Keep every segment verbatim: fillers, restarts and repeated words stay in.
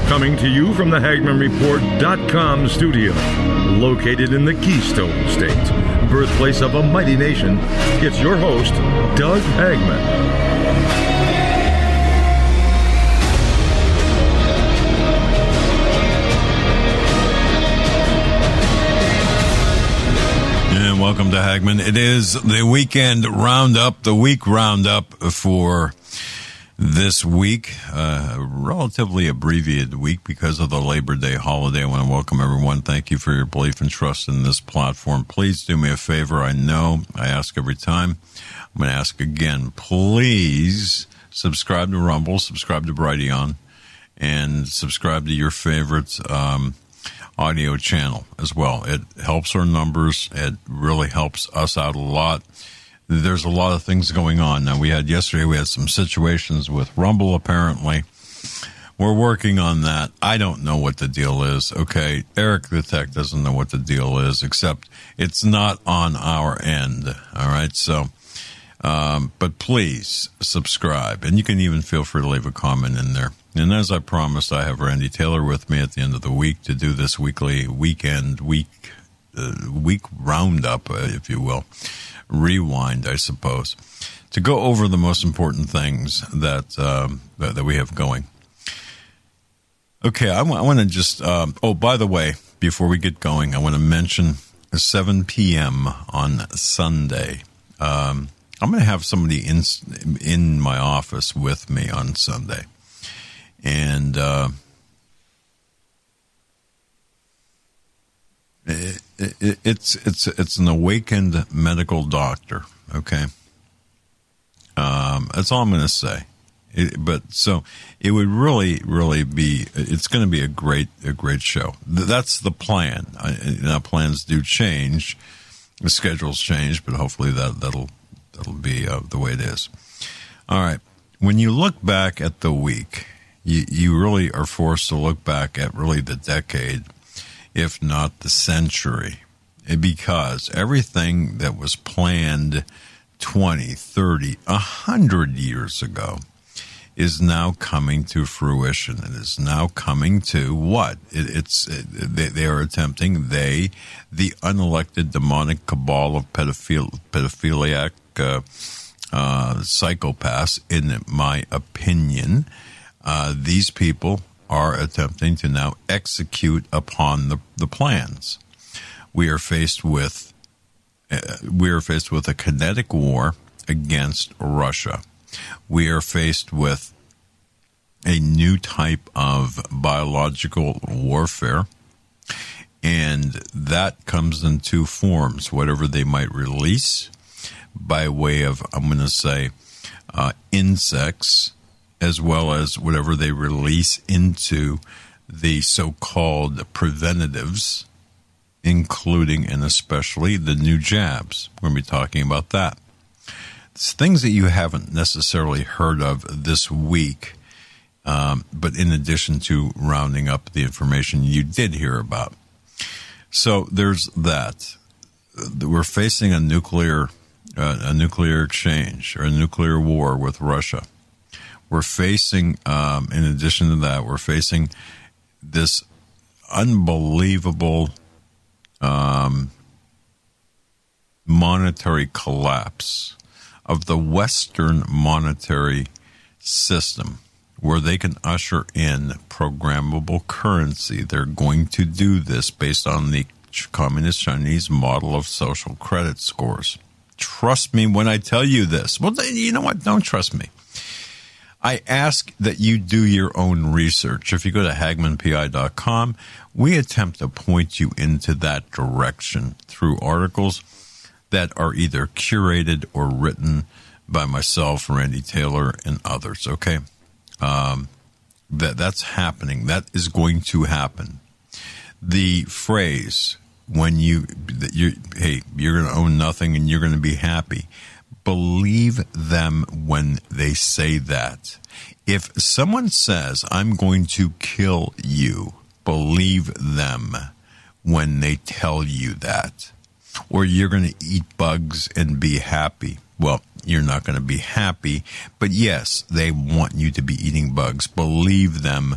Coming to you from the Hagman Report dot com studio, located in the Keystone State, birthplace of a mighty nation, it's your host, Doug Hagman. And welcome to Hagman. It is the weekend roundup, the week roundup for this week. Uh, a relatively abbreviated week because of the Labor Day holiday. I want to welcome everyone. Thank you for your belief and trust in this platform. Please do me a favor. I know I ask every time. I'm going to ask again. Please subscribe to Rumble, subscribe to Brighteon, and subscribe to your favorite um audio channel as well. It helps our numbers. It really helps us out a lot. There's a lot of things going on. Now, we had yesterday, we had some situations with Rumble, apparently. We're working on that. I don't know what the deal is, okay? Eric the Tech doesn't know what the deal is, except it's not on our end, all right? So, um, but please subscribe, and you can even feel free to leave a comment in there. And as I promised, I have Randy Taylor with me at the end of the week to do this weekly weekend, week, uh, week roundup, uh, if you will, rewind, I suppose, to go over the most important things that um, that, that we have going. Okay, I, w- I want to just, um, oh, by the way, before we get going, I want to mention seven p.m. on Sunday. Um, I'm going to have somebody in in my office with me on Sunday. And uh, it, it, it's it's it's an awakened medical doctor. Okay, um, that's all I'm going to say. It, but so it would really, really be. It's going to be a great, a great show. That's the plan. I, now plans do change, the schedules change, but hopefully that that'll that'll be uh, the way it is. All right. When you look back at the week, You, you really are forced to look back at really the decade, if not the century, because everything that was planned twenty, thirty, one hundred years ago is now coming to fruition. It is now coming to what? It, it's it, they, they are attempting, they, the unelected demonic cabal of pedophil, pedophiliac uh, uh, psychopaths, in my opinion, Uh, these people are attempting to now execute upon the, the plans. We are faced with uh, we are faced with a kinetic war against Russia. We are faced with a new type of biological warfare, and that comes in two forms. Whatever they might release by way of, I'm going to say, uh, insects, as well as whatever they release into the so-called preventatives, including and especially the new jabs. We're going to be talking about that. It's things that you haven't necessarily heard of this week, um, but in addition to rounding up the information you did hear about. So there's that. We're facing a nuclear, uh, a nuclear exchange or a nuclear war with Russia. We're facing, um, in addition to that, we're facing this unbelievable um, monetary collapse of the Western monetary system, where they can usher in programmable currency. They're going to do this based on the Communist Chinese model of social credit scores. Trust me when I tell you this. Well, you know what? Don't trust me. I ask that you do your own research. If you go to Hagman P I dot com, we attempt to point you into that direction through articles that are either curated or written by myself, Randy Taylor, and others, okay? Um, that that's happening. That is going to happen. The phrase, when you, that you hey, you're going to own nothing and you're going to be happy, believe them when they say that. If someone says, I'm going to kill you, believe them when they tell you that. Or you're going to eat bugs and be happy. Well, you're not going to be happy, but yes, they want you to be eating bugs. Believe them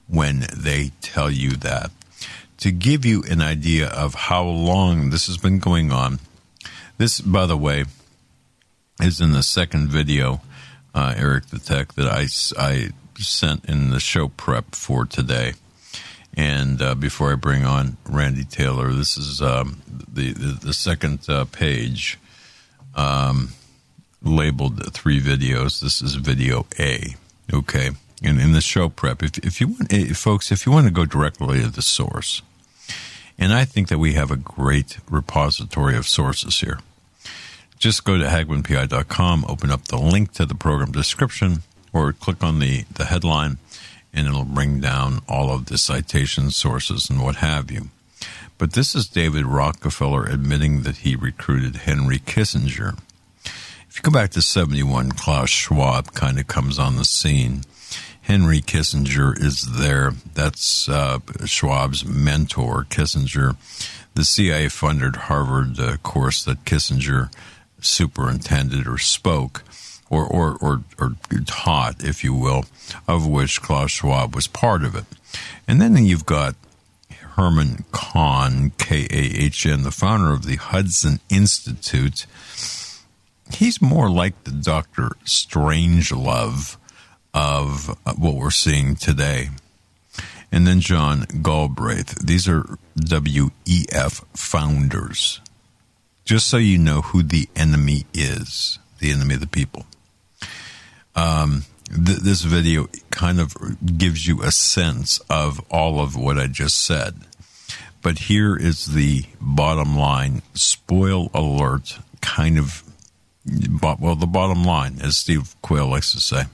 when they tell you that. To give you an idea of how long this has been going on, this, by the way, is in the second video, uh, Eric the Tech, that I, I sent in the show prep for today. And uh, before I bring on Randy Taylor, this is um, the, the, the second uh, page um, labeled three videos. This is video A, okay? And in the show prep, if, if you want, if, folks, if you want to go directly to the source, and I think that we have a great repository of sources here, just go to Hagmann P I dot com, open up the link to the program description, or click on the, the headline, and it'll bring down all of the citation sources and what have you. But this is David Rockefeller admitting that he recruited Henry Kissinger. If you go back to seventy-one, Klaus Schwab kind of comes on the scene. Henry Kissinger is there. That's uh, Schwab's mentor, Kissinger. The C I A funded Harvard uh, course that Kissinger superintended or spoke or, or, or, or taught, if you will, of which Klaus Schwab was part of it. And then you've got Herman Kahn, K A H N, the founder of the Hudson Institute. He's more like the Doctor Strangelove of what we're seeing today. And then John Galbraith. These are W E F founders. Just so you know who the enemy is, the enemy of the people. Um, th- this video kind of gives you a sense of all of what I just said. But here is the bottom line. Spoil alert, kind of, well, the bottom line, as Steve Quayle likes to say.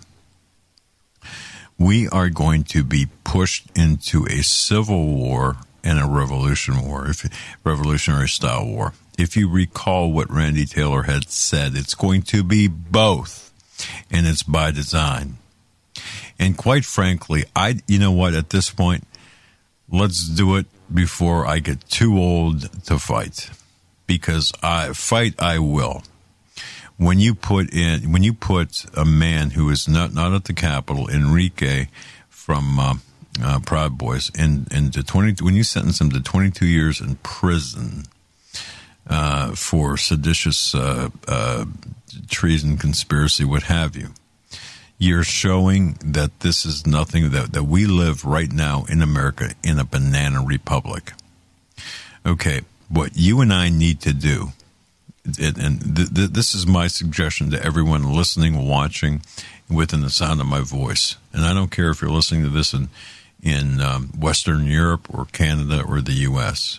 We are going to be pushed into a civil war and a revolution war, if, revolutionary style war. If you recall what Randy Taylor had said, it's going to be both, and it's by design. And quite frankly, I, you know what, at this point, let's do it before I get too old to fight, because I fight I will. When you put in, when you put a man who is not, not at the Capitol, Enrique from uh, uh, Proud Boys, in into twenty, when you sentence him to twenty-two years in prison uh, for seditious uh, uh, treason, conspiracy, what have you, you're showing that this is nothing, that that we live right now in America in a banana republic. Okay, what you and I need to do. It, and th- th- this is my suggestion to everyone listening, watching, within the sound of my voice. And I don't care if you're listening to this in in um, Western Europe or Canada or the U S.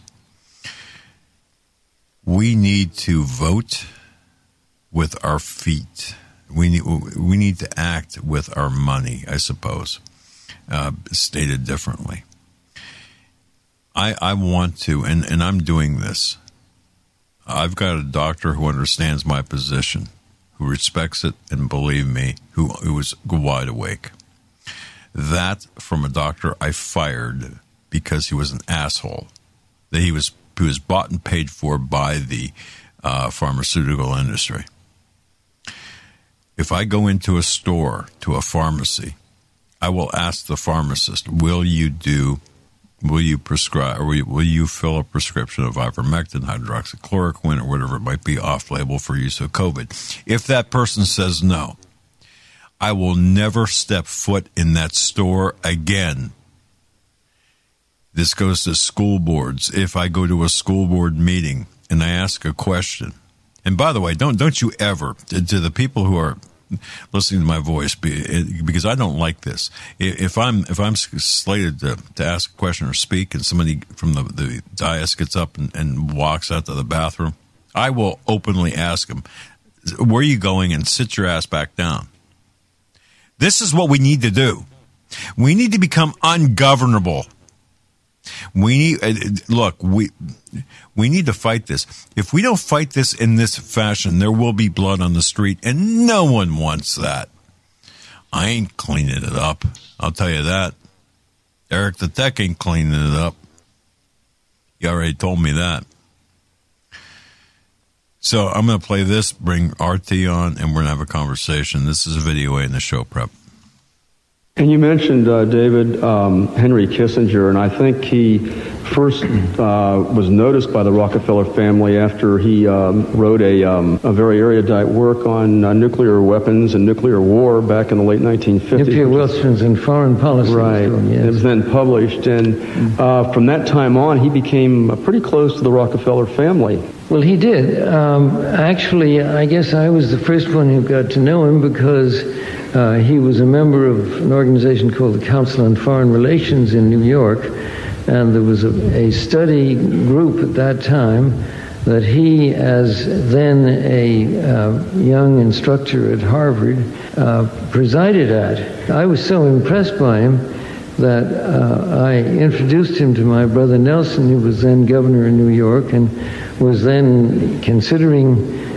We need to vote with our feet. We need we need to act with our money, I suppose, uh, stated differently. I I want to, and, and I'm doing this. I've got a doctor who understands my position, who respects it, and believe me, who, who is wide awake. That from a doctor I fired because he was an asshole. That he was he was bought and paid for by the uh, pharmaceutical industry. If I go into a store, to a pharmacy, I will ask the pharmacist, will you do Will you prescribe, or will you, will you fill a prescription of ivermectin, hydroxychloroquine, or whatever it might be off-label for use of COVID? If that person says no, I will never step foot in that store again. This goes to school boards. If I go to a school board meeting and I ask a question, and by the way, don't don't you ever, to, to the people who are listening to my voice, because I don't like this. If I'm if I'm slated to, to ask a question or speak, and somebody from the, the dais gets up and, and walks out to the bathroom, I will openly ask them, "Where are you going?" and sit your ass back down. This is what we need to do. We need to become ungovernable. We need look. We we need to fight this. If we don't fight this in this fashion, there will be blood on the street, and no one wants that. I ain't cleaning it up. I'll tell you that. Eric the Tech ain't cleaning it up. You already told me that. So I'm going to play this, bring R T on, and we're going to have a conversation. This is a video A in the show prep. And you mentioned, uh, David, um, Henry Kissinger, and I think he first uh, was noticed by the Rockefeller family after he um, wrote a, um, a very erudite work on uh, nuclear weapons and nuclear war back in the late nineteen fifties. Nuclear weapons and foreign policy. Right. Yes. It was then published, and uh, from that time on, he became uh, pretty close to the Rockefeller family. Well, he did. Um, actually, I guess I was the first one who got to know him because uh, he was a member of an organization called the Council on Foreign Relations in New York, and there was a, a study group at that time that he, as then a uh, young instructor at Harvard, uh, presided at. I was so impressed by him that uh, I introduced him to my brother Nelson, who was then governor in New York and was then considering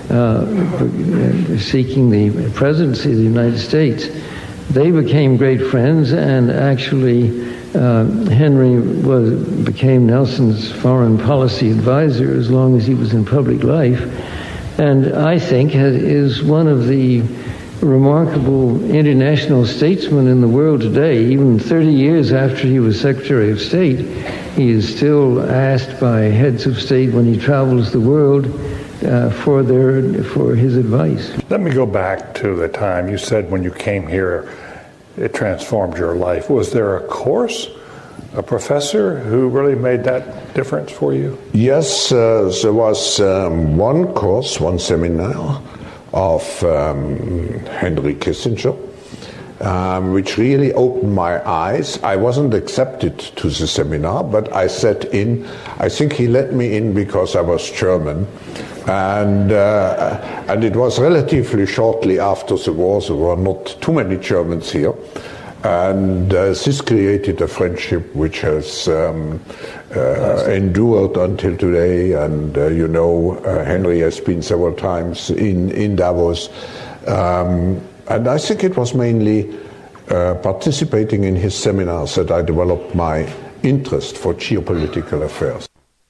uh, seeking the presidency of the United States. They became great friends, and actually uh, Henry was became Nelson's foreign policy advisor as long as he was in public life, and I think has, is one of the remarkable international statesmen in the world today. Even thirty years after he was Secretary of State, he is still asked by heads of state when he travels the world uh, for their for his advice. Let me go back to the time you said when you came here, it transformed your life. Was there a course, a professor who really made that difference for you? Yes, uh, there was um, one course, one seminar of um, Henry Kissinger, um, which really opened my eyes. I wasn't accepted to the seminar, but I sat in. I think he let me in because I was German, and uh, and it was relatively shortly after the war. There were not too many Germans here, and uh, this created a friendship which has um, uh, endured until today. And uh, you know, uh, Henry has been several times in in Davos, um, and I think it was mainly uh, participating in his seminars that I developed my interest for geopolitical affairs.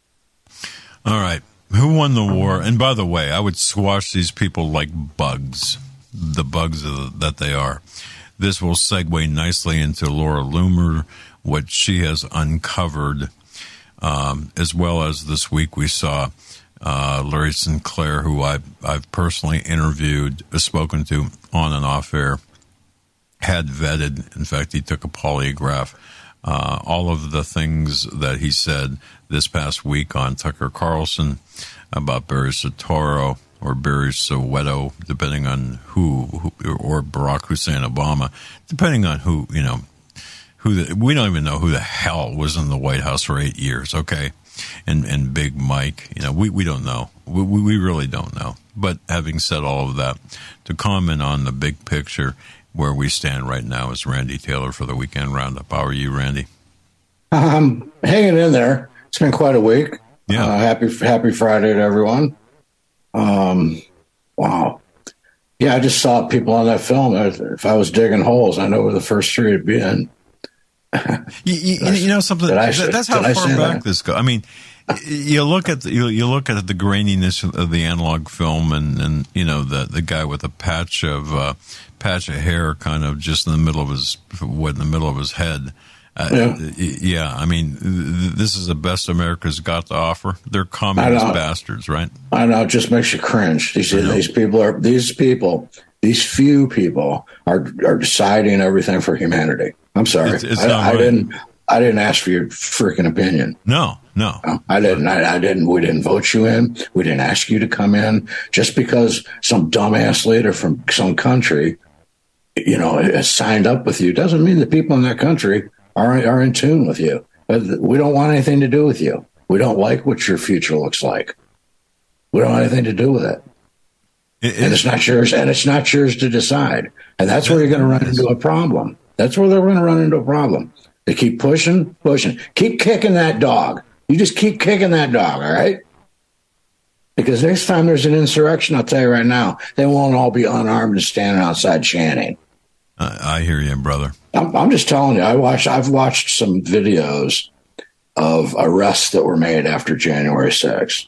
All right. Who won the war? And by the way, I would squash these people like bugs, the bugs of the, that they are. This will segue nicely into Laura Loomer, what she has uncovered, um, as well as this week we saw uh, Larry Sinclair, who I've, I've personally interviewed, spoken to on and off air, had vetted. In fact, he took a polygraph. Uh, all of the things that he said this past week on Tucker Carlson about Barry Soetoro or Barry Soweto, depending on who, who, or Barack Hussein Obama, depending on who, you know, who the, we don't even know who the hell was in the White House for eight years, okay? And and Big Mike, you know, we, we don't know. We, we really don't know. But having said all of that, to comment on the big picture, where we stand right now is Randy Taylor for the Weekend Roundup. How are you, Randy? I'm hanging in there. It's been quite a week. Yeah. Uh, happy Happy Friday to everyone. Um, wow. Yeah, I just saw people on that film. If I was digging holes, I know where the first three would be in. you, you, you know something? I, that's how far back that? this goes. I mean, you look at the, you, you look at the graininess of the analog film, and, and you know the the guy with a patch of uh, patch of hair, kind of just in the middle of his what in the middle of his head. Uh, yeah. yeah, I mean, th- this is the best America's got to offer. They're communist bastards, right? I know. It just makes you cringe. These these people are these people. These few people are are deciding everything for humanity. I'm sorry. It's, it's I, not I right. didn't. I didn't ask for your freaking opinion. No, no, no I didn't. I, I didn't. We didn't vote you in. We didn't ask you to come in. Just because some dumbass leader from some country, you know, has signed up with you doesn't mean the people in that country are are in tune with you. We don't want anything to do with you. We don't like what your future looks like. We don't want anything to do with it. It and it's not yours. And it's not yours to decide. And that's where you're going to run into a problem. That's where they're going to run into a problem. They keep pushing, pushing. Keep kicking that dog. You just keep kicking that dog, all right? Because next time there's an insurrection, I'll tell you right now, they won't all be unarmed and standing outside chanting. Uh, I hear you, brother. I'm, I'm just telling you. I watched. I've watched some videos of arrests that were made after January sixth,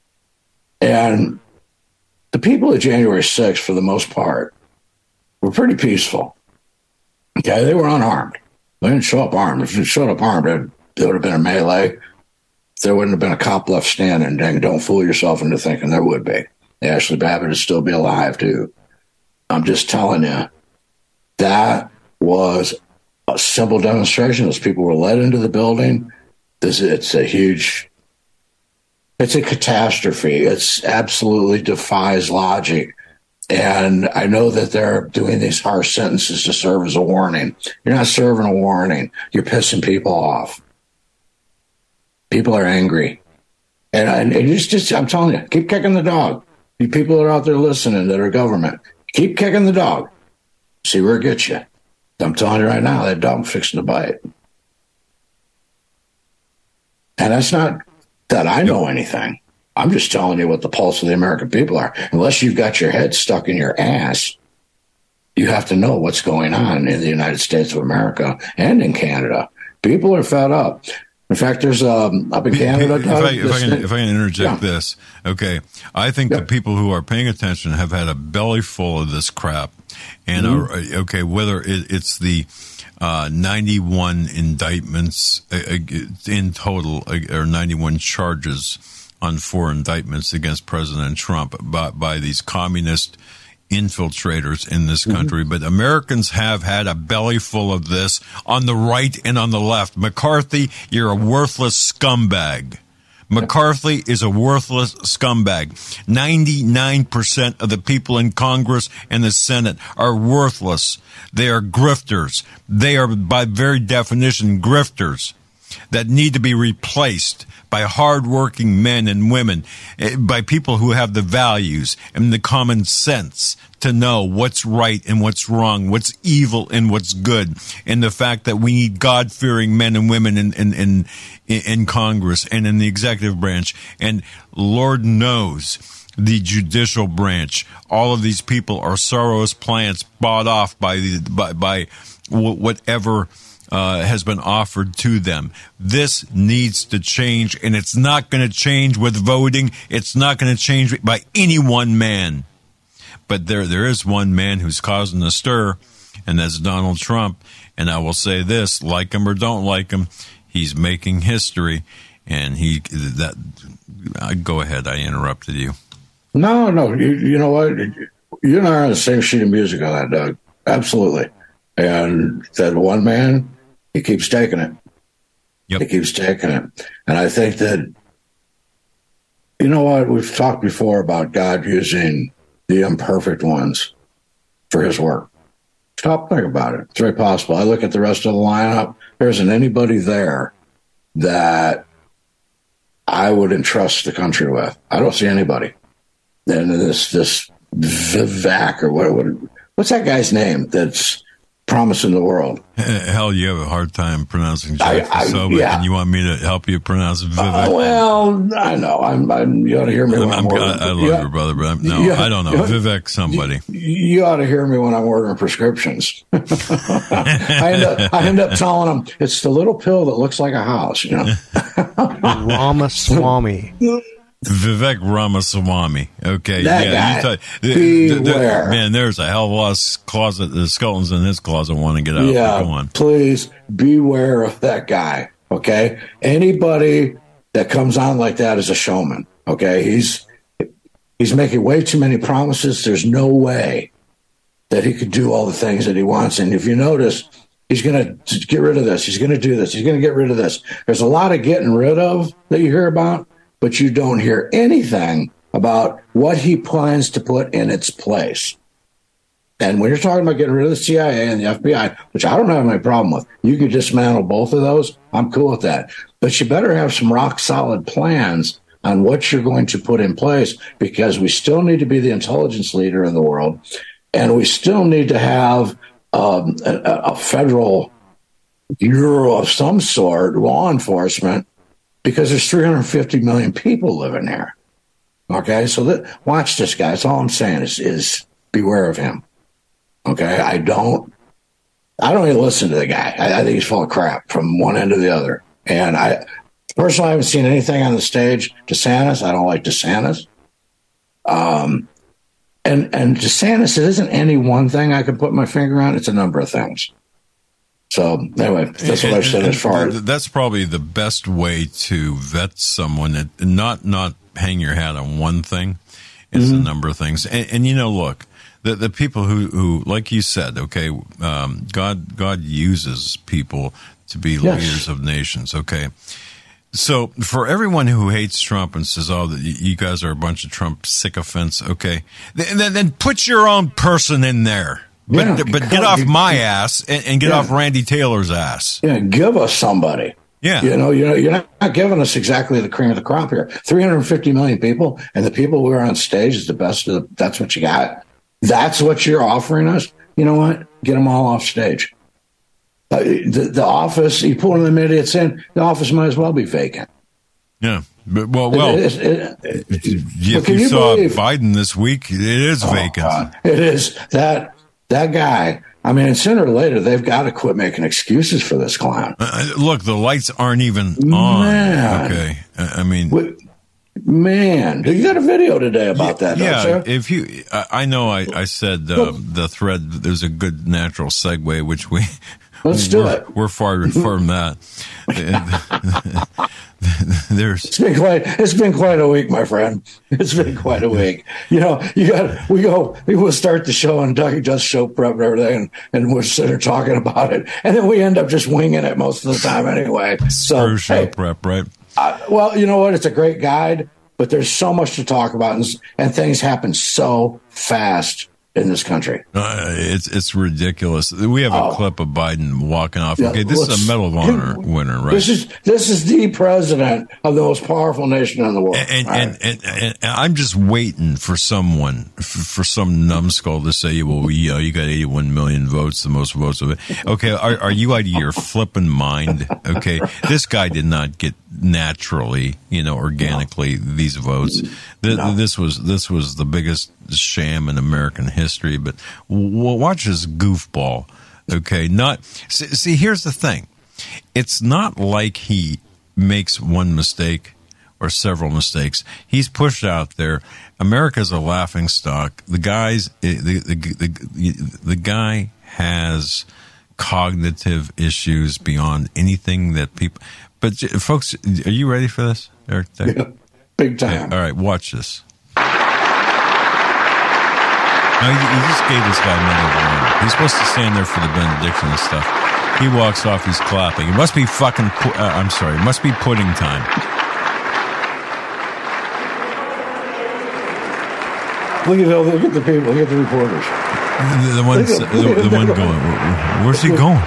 and the people at January sixth, for the most part, were pretty peaceful. Okay, they were unarmed. They didn't show up armed. If they showed up armed, it, it would have been a melee. There wouldn't have been a cop left standing. Dang, don't fool yourself into thinking there would be. Ashley Babbitt would still be alive, too. I'm just telling you, that was a simple demonstration. Those people were led into the building. This it's a huge, it's a catastrophe. It's absolutely defies logic. And I know that they're doing these harsh sentences to serve as a warning. You're not serving a warning. You're pissing people off. People are angry. And, and it's just, I'm telling you, keep kicking the dog. You people that are out there listening that are government, keep kicking the dog. See where it gets you. I'm telling you right now, that dog's fixing to bite. And that's not that I know anything. I'm just telling you what the pulse of the American people are. Unless you've got your head stuck in your ass, you have to know what's going on in the United States of America and in Canada. People are fed up. In fact, there's um, up in Canada. If I, if I, can, if I can interject yeah. this, okay, I think yeah. the people who are paying attention have had a belly full of this crap, and mm-hmm. are, okay, whether it, it's the uh, ninety-one indictments uh, in total, uh, or ninety-one charges on four indictments against President Trump by, by these communist infiltrators in this country, mm-hmm. but Americans have had a belly full of this on the right and on the left. McCarthy, you're a worthless scumbag. McCarthy is a worthless scumbag. ninety-nine percent of the people in Congress and the Senate are worthless. They are grifters. They are, by very definition, grifters that need to be replaced by hardworking men and women, by people who have the values and the common sense to know what's right and what's wrong, what's evil and what's good, and the fact that we need God-fearing men and women in, in, in, in Congress and in the executive branch. And Lord knows the judicial branch, all of these people are Soros plants bought off by the, by, by whatever Uh, has been offered to them. This needs to change, and it's not going to change with voting. It's not going to change by any one man. But there, there is one man who's causing a stir, and that's Donald Trump. And I will say this, like him or don't like him, he's making history. And he, that, I, go ahead, I interrupted you. No, no, you, you know what? You and I are on the same sheet of music on that, Doug. Absolutely. And that one man, he keeps taking it. Yep. He keeps taking it. And I think that, you know what, we've talked before about God using the imperfect ones for his work. Stop thinking about it. It's very possible. I look at the rest of the lineup. There isn't anybody there that I would entrust the country with. I don't see anybody. And this, this Vivek or what, what, what's that guy's name that's promising the world? Hell, you have a hard time pronouncing Jack I, I, Sobick, yeah. and you want me to help you pronounce Vivek? Uh, well, I know. I'm, I'm, you ought to hear me when I'm, I'm ordering. I, I love you, your brother, but I'm, no, yeah, I don't know. You, Vivek somebody. You, you ought to hear me when I'm ordering prescriptions. I, end up, I end up telling them, it's the little pill that looks like a house, you know. Ramaswamy. Vivek Ramaswamy. Okay, that yeah, guy. you talk, Beware. The, the, man, there's a hell of a lot of closet. The skeletons in his closet want to get out. Yeah, go on. Please beware of that guy. Okay, anybody that comes on like that is a showman. Okay, he's he's making way too many promises. There's no way that he could do all the things that he wants. And if you notice, he's going to get rid of this. He's going to do this. He's going to get rid of this. There's a lot of getting rid of that you hear about, but you don't hear anything about what he plans to put in its place. And when you're talking about getting rid of the C I A and the F B I, which I don't have any problem with, you can dismantle both of those, I'm cool with that. But you better have some rock-solid plans on what you're going to put in place, because we still need to be the intelligence leader in the world, and we still need to have um, a, a federal bureau of some sort, law enforcement, because there's three hundred fifty million people living there. Okay, so that, watch this guy. That's all I'm saying is, is beware of him. Okay, I don't, I don't even listen to the guy. I, I think he's full of crap from one end to the other. And I personally I haven't seen anything on the stage. DeSantis, I don't like DeSantis. Um, and and DeSantis, it isn't any one thing I can put my finger on. It's a number of things. So anyway, that's what I said as far as. That's probably the best way to vet someone, and not not hang your hat on one thing. It's mm-hmm. a number of things. And, and you know, look, the the people who, who like you said, okay, um, God God uses people to be yes. leaders of nations, okay? So for everyone who hates Trump and says, oh, you guys are a bunch of Trump sycophants, okay, then, then put your own person in there. But, yeah, but get off my ass and, and get yeah. off Randy Taylor's ass. Yeah, give us somebody. Yeah. You know, you're, you're not giving us exactly the cream of the crop here. three hundred fifty million people, and the people who are on stage is the best of the, that's what you got. That's what you're offering us. You know what? Get them all off stage. Uh, the, the office, you pull them idiots in, the office might as well be vacant. Yeah. But, well, well, it, it, it, if you, you saw believe, Biden this week, it is oh, vacant. God, it is. That that guy, I mean, sooner or later, they've got to quit making excuses for this clown. Uh, look, the lights aren't even on. Man. Okay. I mean... What, man, you got a video today about yeah, that, yeah, don't you? If you, I, I know I, I said uh, the thread, there's a good natural segue, which we... Let's do we're, it. We're far from that. There's it's been quite it's been quite a week, my friend. It's been quite a week. You know, you got we go we will start the show and Doug does show prep and everything, and, and we're sitting there talking about it, and then we end up just winging it most of the time anyway. So True show hey, prep, right? Uh, well, you know what? It's a great guide, but there's so much to talk about, and, and things happen so fast in this country. Uh, it's it's ridiculous. We have a oh. clip of Biden walking off. Yeah, okay, this is a Medal of Honor winner, right? This is this is the president of the most powerful nation in the world. And right? and, and, and, and I'm just waiting for someone, for, for some numbskull to say, well, you know, you got eighty-one million votes, the most votes of it. Okay, are, are you out of your flipping mind? Okay, this guy did not get naturally, you know, organically no. these votes. The, no. This was this was the biggest sham in American history. But w- watch this goofball. Okay, not see, see. Here's the thing: it's not like he makes one mistake or several mistakes. He's pushed out there. America's a laughing stock. The guys, the the the, the, the guy has cognitive issues beyond anything that people. But folks, are you ready for this, Eric? Yeah, big time. Okay, all right, watch this. Now, he, he just gave this guy Medal of Honor. He's supposed to stand there for the benediction and stuff. He walks off, he's clapping. It must be fucking, pu- uh, I'm sorry, it must be pudding time. Look at, the, look at the people, look at the reporters. The, the, one, the, the one going, where's he going?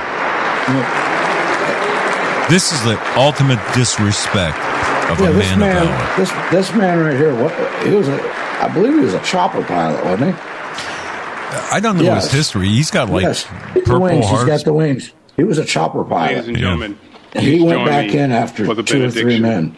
This is the ultimate disrespect of yeah, a man, man of valor. This, this man right here, what, he was a, I believe he was a chopper pilot, wasn't he? I don't know yes. his history. He's got like yes. purple wings. hearts. He's got the wings. He was a chopper pilot. Ladies and gentlemen, yeah. and he went back in after two benediction. or three men.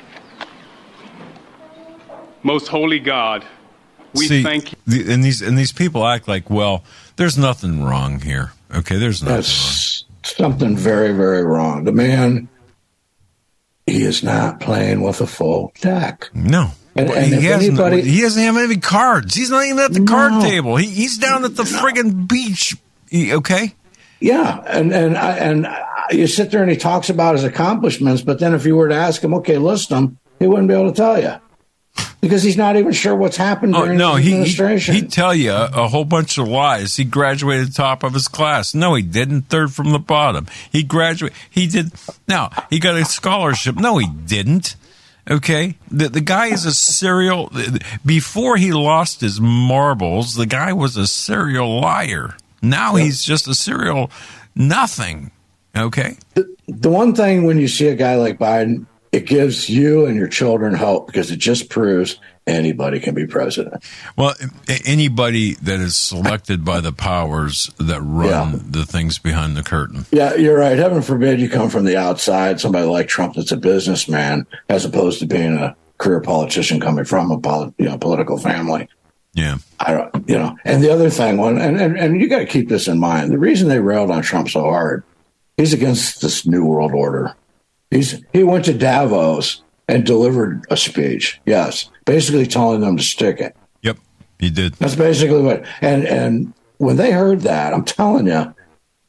Most holy God, we See, thank you. The, and these and these people act like, well, there's nothing wrong here. Okay, there's nothing That's wrong. Something very, very wrong. The man, he is not playing with a full deck. No. And, and he, hasn't, anybody, he doesn't have any cards. He's not even at the no, card table. He, he's down at the no. friggin' beach. He, okay? Yeah, and and I, and I, you sit there and he talks about his accomplishments, but then if you were to ask him, okay, list them, he wouldn't be able to tell you because he's not even sure what's happened during oh, no, his he, administration. He, he'd tell you a, a whole bunch of lies. He graduated top of his class. No, he didn't. Third from the bottom. He graduated. He did. Now, he got a scholarship. No, he didn't. Okay, the the guy is a serial. Before he lost his marbles, the guy was a serial liar. Now yeah. he's just a serial nothing. Okay. The, the one thing when you see a guy like Biden, it gives you and your children hope because it just proves anybody can be president. Well, anybody that is selected by the powers that run yeah. the things behind the curtain. Yeah, you're right. Heaven forbid you come from the outside, somebody like Trump that's a businessman, as opposed to being a career politician coming from a polit- you know, political family. Yeah. I don't, you know, and the other thing, one, and, and, and you got to keep this in mind. The reason they railed on Trump so hard, he's against this new world order. He's He went to Davos and delivered a speech, yes, basically telling them to stick it. Yep, he did. That's basically what, and and when they heard that, I'm telling you,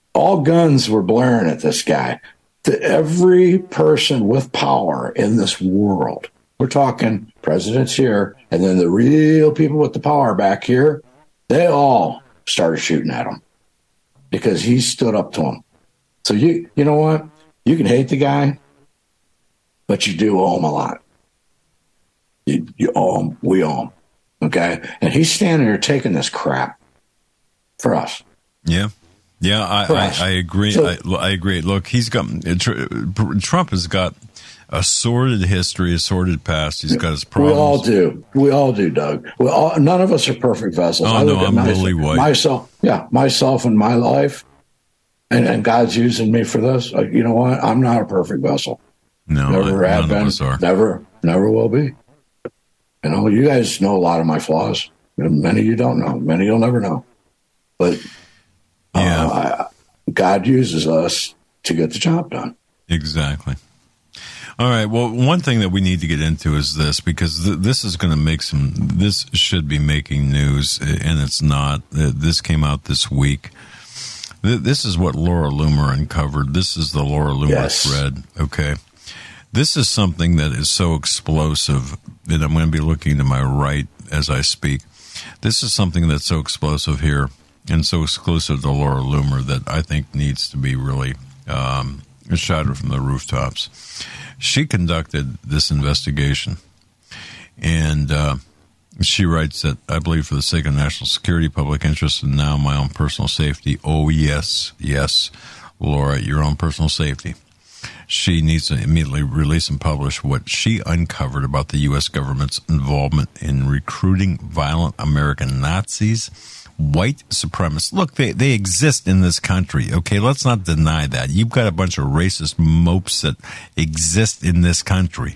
all guns were blaring at this guy. To every person with power in this world, we're talking presidents here, and then the real people with the power back here, they all started shooting at him because he stood up to them. So you, you know what? You can hate the guy, but you do owe him a lot. You, you owe him. We owe him. Okay? And he's standing there taking this crap for us. Yeah. Yeah, I, I, I agree. So, I, I agree. Look, he's got, Trump has got a sordid history, a sordid past. He's got his problems. We all do. We all do, Doug. We all, none of us are perfect vessels. Oh, I no, look at I'm myself, lily white. Myself, yeah, myself and my life, and, and God's using me for this. Uh, you know what? I'm not a perfect vessel. No, never I, have none been. of us are. Never, never will be. You know, you guys know a lot of my flaws. Many you don't know. Many you'll never know. But yeah. uh, I, God uses us to get the job done. Exactly. All right. Well, one thing that we need to get into is this, because th- this is going to make some, this should be making news, and it's not. Uh, this came out this week. Th- this is what Laura Loomer uncovered. This is the Laura Loomer yes. thread. Okay. This is something that is so explosive that I'm going to be looking to my right as I speak. This is something that's so explosive here and so exclusive to Laura Loomer that I think needs to be really um, shouted from the rooftops. She conducted this investigation, and uh, she writes that, I believe, for the sake of national security, public interest, and now my own personal safety. Oh, yes, yes, Laura, your own personal safety. She needs to immediately release and publish what she uncovered about the U S government's involvement in recruiting violent American Nazis, white supremacists. Look, they, they exist in this country, okay? Let's not deny that. You've got a bunch of racist mopes that exist in this country,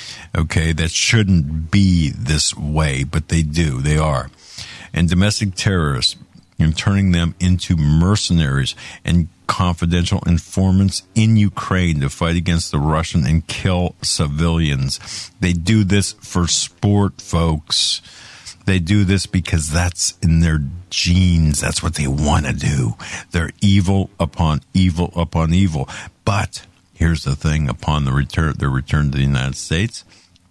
okay, that shouldn't be this way, but they do. They are. And domestic terrorists, and turning them into mercenaries and confidential informants in Ukraine to fight against the Russian and kill civilians. They do this for sport, folks. They do this because that's in their genes. That's what they want to do. They're evil upon evil upon evil. But here's the thing: upon the return, their return to the United States,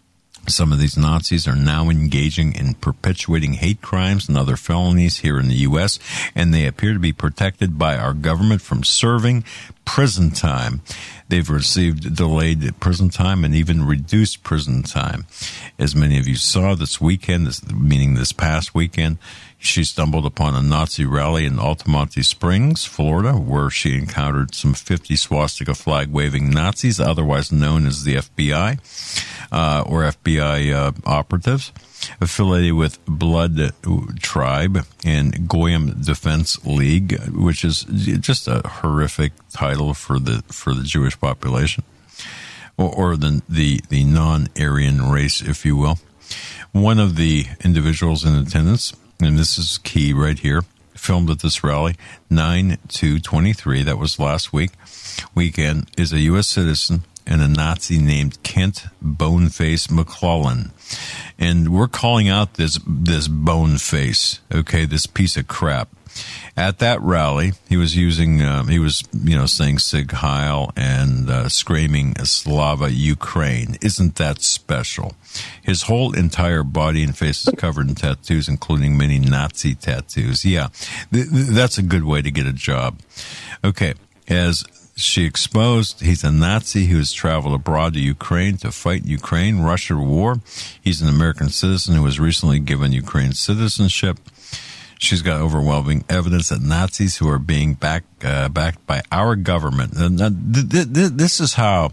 some of these Nazis are now engaging in perpetuating hate crimes and other felonies here in the U S, and they appear to be protected by our government from serving prison time. They've received delayed prison time and even reduced prison time. As many of you saw this weekend, this, meaning this past weekend, she stumbled upon a Nazi rally in Altamonte Springs, Florida, where she encountered some fifty swastika flag-waving Nazis, otherwise known as the F B I, uh, or F B I uh, operatives, affiliated with Blood Tribe and Goyim Defense League, which is just a horrific title for the for the Jewish population, or, or the, the the non-Aryan race, if you will. One of the individuals in attendance, and this is key right here, filmed at this rally, nine two twenty-three, that was last week, weekend, is a U S citizen and a Nazi named Kent Boneface McClellan. And we're calling out this this Boneface, okay, this piece of crap. At that rally, he was using, um, he was, you know, saying Sig Heil and uh, screaming Slava Ukraine. Isn't that special? His whole entire body and face is covered in tattoos, including many Nazi tattoos. Yeah, th- th- that's a good way to get a job. Okay, as she exposed, he's a Nazi who has traveled abroad to Ukraine to fight Ukraine-Russia war. He's an American citizen who was recently given Ukraine citizenship. She's got overwhelming evidence that Nazis who are being back, uh, backed by our government. And uh, th- th- th- this is how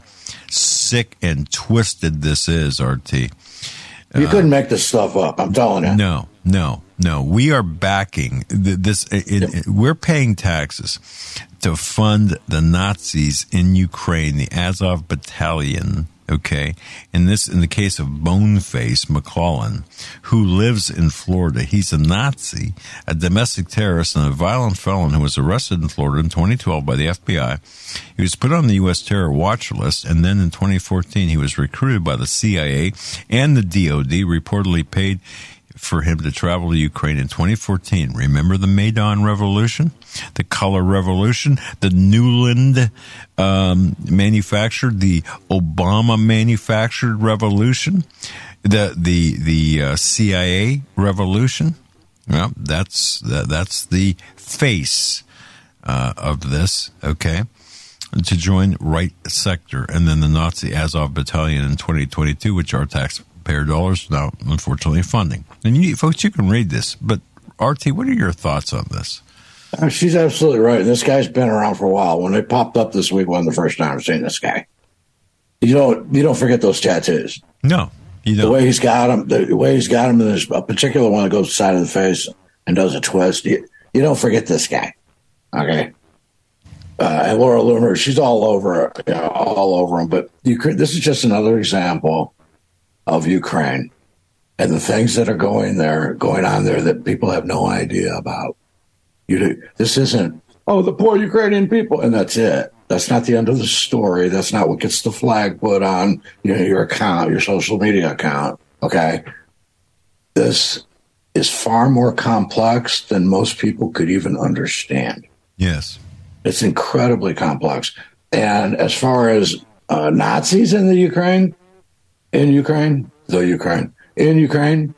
sick and twisted this is, R T. You uh, couldn't make this stuff up. I'm telling you. No, no, no. We are backing th- this. It, it, we're paying taxes to fund the Nazis in Ukraine, the Azov Battalion. Okay, in this, in the case of Boneface McClellan, who lives in Florida, he's a Nazi, a domestic terrorist, and a violent felon who was arrested in Florida in twenty twelve by the F B I. He was put on the U S terror watch list, and then in twenty fourteen, he was recruited by the C I A and the D O D, reportedly paid for him to travel to Ukraine in twenty fourteen. Remember the Maidan Revolution? the color revolution, the Newland um, manufactured, the Obama manufactured revolution, the the the uh, C I A revolution. Well, that's that, that's the face uh, of this. Okay, to join right sector, and then the Nazi Azov Battalion in twenty twenty-two, which are taxpayer dollars now, unfortunately, funding. And you, folks, you can read this. But R T, what are your thoughts on this? Uh, she's absolutely right. This guy's been around for a while. When they popped up this week, one of the first time I've seen this guy. You don't you don't forget those tattoos. No. You the way he's got him, the way he's got him, there's a particular one that goes to the side of the face and does a twist. You, you don't forget this guy, okay? Uh, and Laura Loomer, she's all over, you know, all over him. But Ukraine, this is just another example of Ukraine and the things that are going there, going on there that people have no idea about. You do, this isn't, oh, the poor Ukrainian people, and that's it. That's not the end of the story. That's not what gets the flag put on you know, your account, your social media account. Okay. This is far more complex than most people could even understand. Yes. It's incredibly complex. And as far as uh, Nazis in the Ukraine, in Ukraine, the Ukraine, in Ukraine,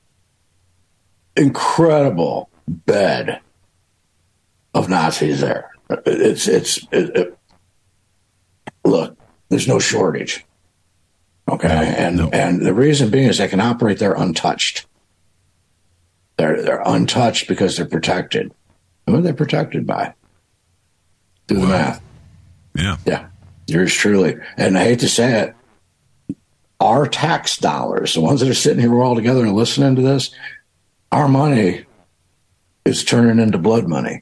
incredible bed of Nazis there. It's, it's, it, it, look, there's no shortage. Okay. No, and, no. and the reason being is they can operate there untouched. They're, they're untouched because they're protected. Who are they protected by? Do the wow. math. Yeah. Yeah. Yours truly. And I hate to say it, our tax dollars, the ones that are sitting here all together and listening to this, our money is turning into blood money.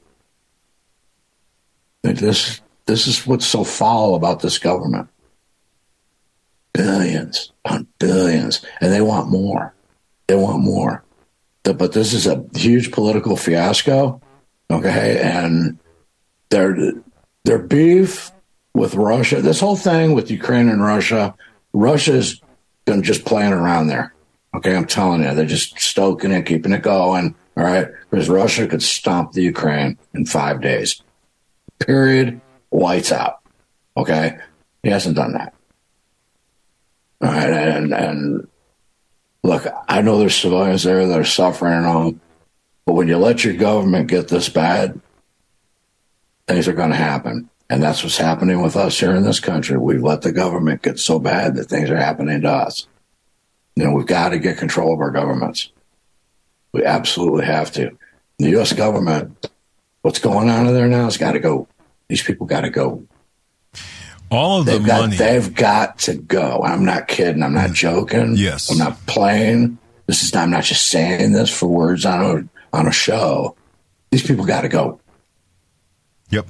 This this is what's so foul about this government. Billions on billions. And they want more. They want more. But this is a huge political fiasco. Okay. And their their beef with Russia, this whole thing with Ukraine and Russia, Russia's been just playing around there. Okay. I'm telling you, they're just stoking it, keeping it going. All right. Because Russia could stomp the Ukraine in five days. Period. Lights out. Okay. He hasn't done that. All right. And, and look, I know there's civilians there that are suffering and all, but when you let your government get this bad, things are going to happen. And that's what's happening with us here in this country. We've let the government get so bad that things are happening to us. You know, we've got to get control of our governments. We absolutely have to. The U S government, what's going on in there now has got to go. These people got to go. All of the they've got, money. They've got to go. I'm not kidding. I'm not joking. Yes. I'm not playing. This is. I'm not just saying this for words on a on a show. These people got to go. Yep.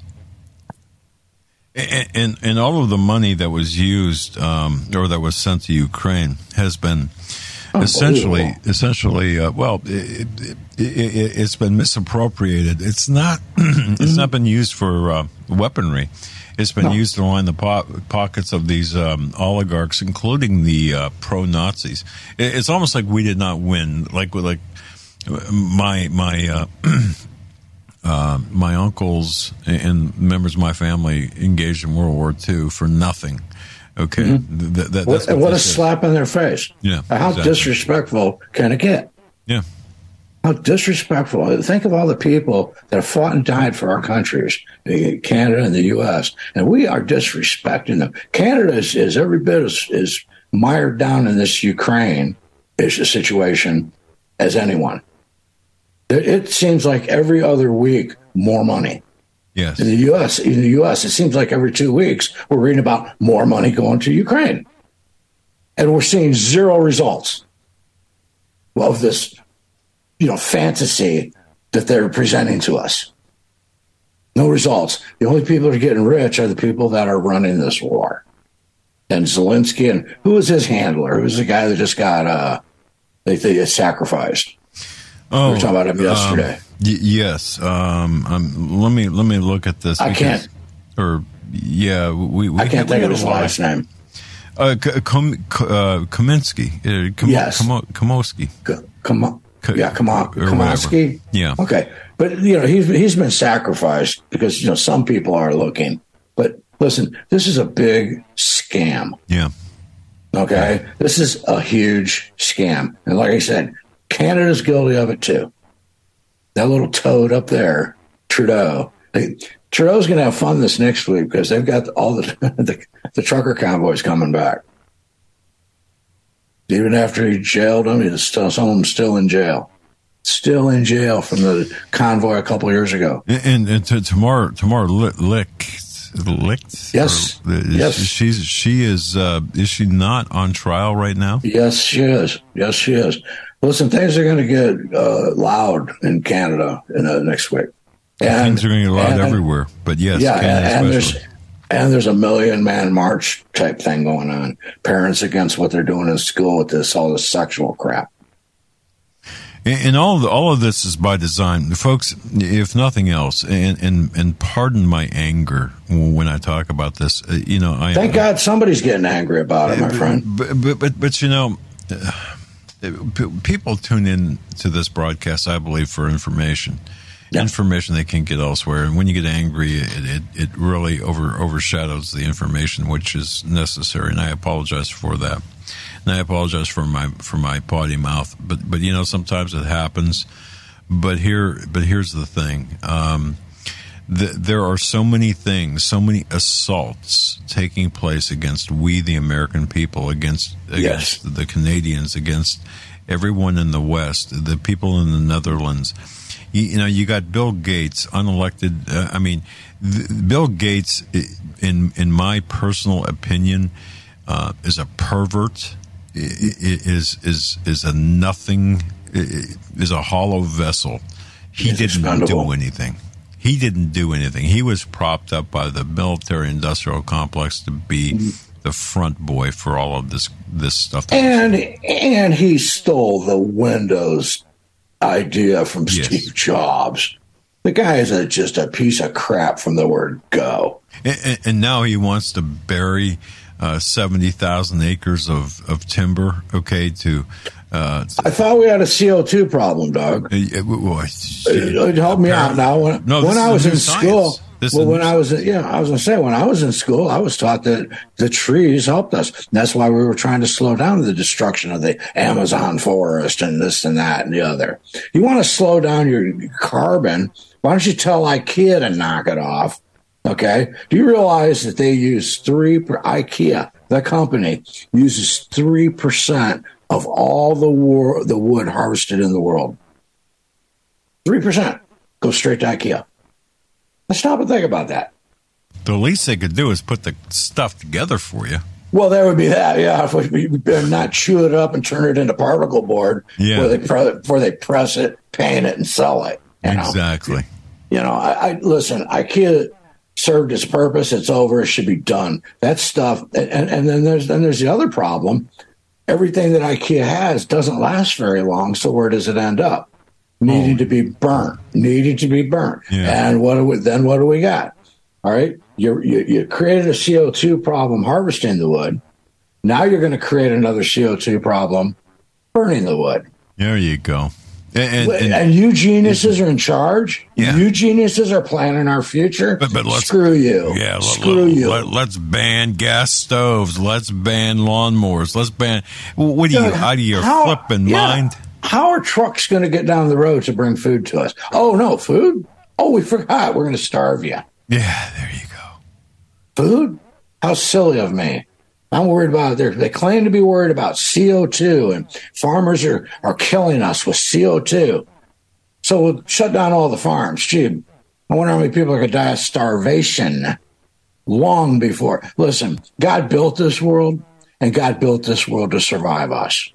And, and and all of the money that was used um, or that was sent to Ukraine has been essentially essentially uh, well it, it, it, it's been misappropriated. It's not it's mm-hmm. not been used for uh, weaponry. It's been no. used to line the po- pockets of these um, oligarchs, including the uh, pro-Nazis. It, it's almost like we did not win. Like like my my. Uh, Uh, my uncles and members of my family engaged in World War Two for nothing. Okay, mm-hmm. Th- th- that's what, what, what a said. slap in their face. Yeah, how exactly. disrespectful can it get? Yeah, how disrespectful. Think of all the people that have fought and died for our countries, Canada and the U S, and we are disrespecting them. Canada is, is every bit as is mired down in this Ukraine situation as anyone. It seems like every other week, more money. Yes. In the U S, in the U S, it seems like every two weeks we're reading about more money going to Ukraine, and we're seeing zero results of this, you know, fantasy that they're presenting to us. No results. The only people that are getting rich are the people that are running this war. And Zelensky, and who was his handler? Who was the guy that just got uh, they, they sacrificed? Oh, we were talking about him yesterday. Um, y- yes. Um, um, let me let me look at this. I because, can't. Or yeah, we. we I can't think of his last name. Uh, Kom, uh, Kaminsky. Uh, Kom, yes. Kom, Komosky. Come on. Yeah, come on. Komosky. Yeah. Okay. but you know, he's he's been sacrificed because you know some people are looking. But listen, this is a big scam. Yeah. Okay, this is a huge scam, and like I said, Canada's guilty of it too. That little toad up there, Trudeau. They, Trudeau's going to have fun this next week because they've got all the, the the trucker convoys coming back. Even after he jailed them, he's still, some of them still in jail. Still in jail from the convoy a couple years ago. And, and to, Tamar, Tamar Lick, Lick, yes, is, yes, she's she is. Uh, is she not on trial right now? Yes, she is. Yes, she is. Listen, things are going to get uh, loud in Canada in uh, next week. And, things are going to get loud and, everywhere. But yes, yeah, Canada and, and especially. there's and there's a million man march type thing going on. Parents against what they're doing in school with this all this sexual crap. And all of, all of this is by design, folks. If nothing else, and, and and pardon my anger when I talk about this. You know, I thank God somebody's getting angry about it, my but, friend. But but but, but you know, uh, people tune in to this broadcast, I believe, for information, yeah. information they can't get elsewhere. And when you get angry, it it, it really over overshadows the information which is necessary. And I apologize for that. And I apologize for my for my potty mouth, but but you know sometimes it happens. But here, but here's the thing: um, the, there are so many things, so many assaults taking place against we, the American people, against against yes. the Canadians, against everyone in the West, the people in the Netherlands. You, you know, you got Bill Gates, unelected. Uh, I mean, the, Bill Gates, in in my personal opinion, uh, is a pervert. Is is is a nothing, is a hollow vessel. He it's didn't expendable. do anything. He didn't do anything. He was propped up by the military-industrial complex to be mm-hmm. the front boy for all of this this stuff. And and he stole the Windows idea from yes. Steve Jobs. The guy is a, just a piece of crap from the word go. And, and now he wants to bury Uh, seventy thousand acres of, of timber, okay, to... Uh, I thought we had a C O two problem, Doug. Uh, well, uh, help me out now. When, no, when I was in science. school... This well, when new... I was, yeah, I was going to say, when I was in school, I was taught that the trees helped us. And that's why we were trying to slow down the destruction of the Amazon forest and this and that and the other. You want to slow down your carbon, why don't you tell IKEA to knock it off? Okay. Do you realize that they use three per IKEA, the company uses three percent of all the war, the wood harvested in the world. Three percent goes straight to IKEA. Let's stop and think about that. The least they could do is put the stuff together for you. Well, there would be that, yeah. If we better not chew it up and turn it into particle board, yeah. Before they, before they press it, paint it, and sell it. You exactly. Know? You know, I, I listen. IKEA served its purpose. It's over. It should be done. That stuff, and, and then there's then there's the other problem. Everything that IKEA has doesn't last very long. So where does it end up? Needing oh. to be burnt. Needing to be burnt. Yeah. And what do we, then? What do we got? All right, you, you you created a C O two problem harvesting the wood. Now you're going to create another C O two problem burning the wood. There you go. And, and, and you geniuses are in charge. Yeah. You geniuses are planning our future. But, but let's, Screw you. Yeah, Screw let, you. Let, let's ban gas stoves. Let's ban lawnmowers. Let's ban. What do you? Dude, out of your how, flipping yeah, mind? How are trucks going to get down the road to bring food to us? Oh no, food. Oh, we forgot. We're going to starve you. Yeah, there you go. Food? How silly of me. I'm worried about it. They claim to be worried about C O two, and farmers are, are killing us with C O two. So we'll shut down all the farms. Gee, I wonder how many people are going to die of starvation long before. Listen, God built this world, and God built this world to survive us.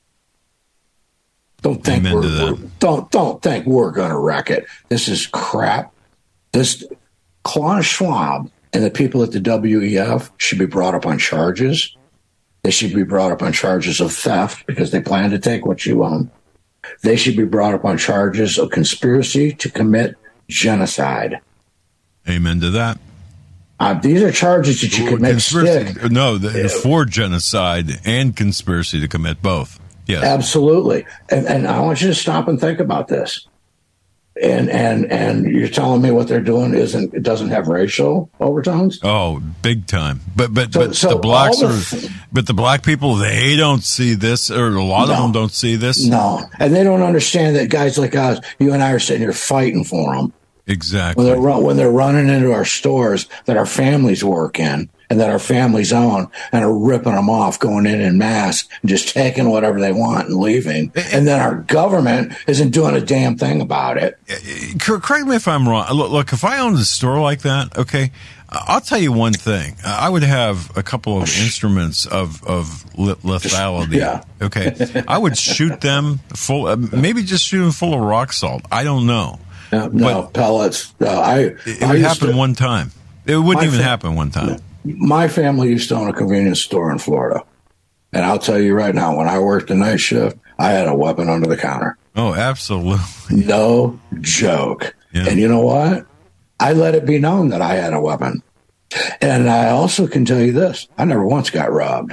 Don't think we're, we're don't don't think we're going to wreck it. This is crap. This Klaus Schwab and the people at the W E F should be brought up on charges. They should be brought up on charges of theft because they plan to take what you own. They should be brought up on charges of conspiracy to commit genocide. Amen to that. Uh, these are charges that you could make stick. No, the, the for genocide and conspiracy to commit both. Yes. Absolutely. And, and I want you to stop and think about this. And and and you're telling me what they're doing isn't it doesn't have racial overtones? Oh, big time. But but So- but so the blacks all are, the- but the black people, they don't see this, or a lot of No. them don't see this. No, and they don't understand that guys like us, you and I, are sitting here fighting for them Exactly. when they're run, when they're running into our stores that our families work in and that our families own, and are ripping them off, going in en masse, and just taking whatever they want and leaving. And then our government isn't doing a damn thing about it. Cor- Correct me if I'm wrong. Look, look, if I owned a store like that, okay, I'll tell you one thing. I would have a couple of instruments of of li- lethality. Yeah. Okay, I would shoot them full, uh, maybe just shoot them full of rock salt. I don't know. No, no pellets. No, I. It, it I would used happen to- one time. It wouldn't My even fa- happen one time. My family used to own a convenience store in Florida. And I'll tell you right now, when I worked the night shift, I had a weapon under the counter. Oh, absolutely. No joke. Yeah. And you know what? I let it be known that I had a weapon. And I also can tell you this. I never once got robbed.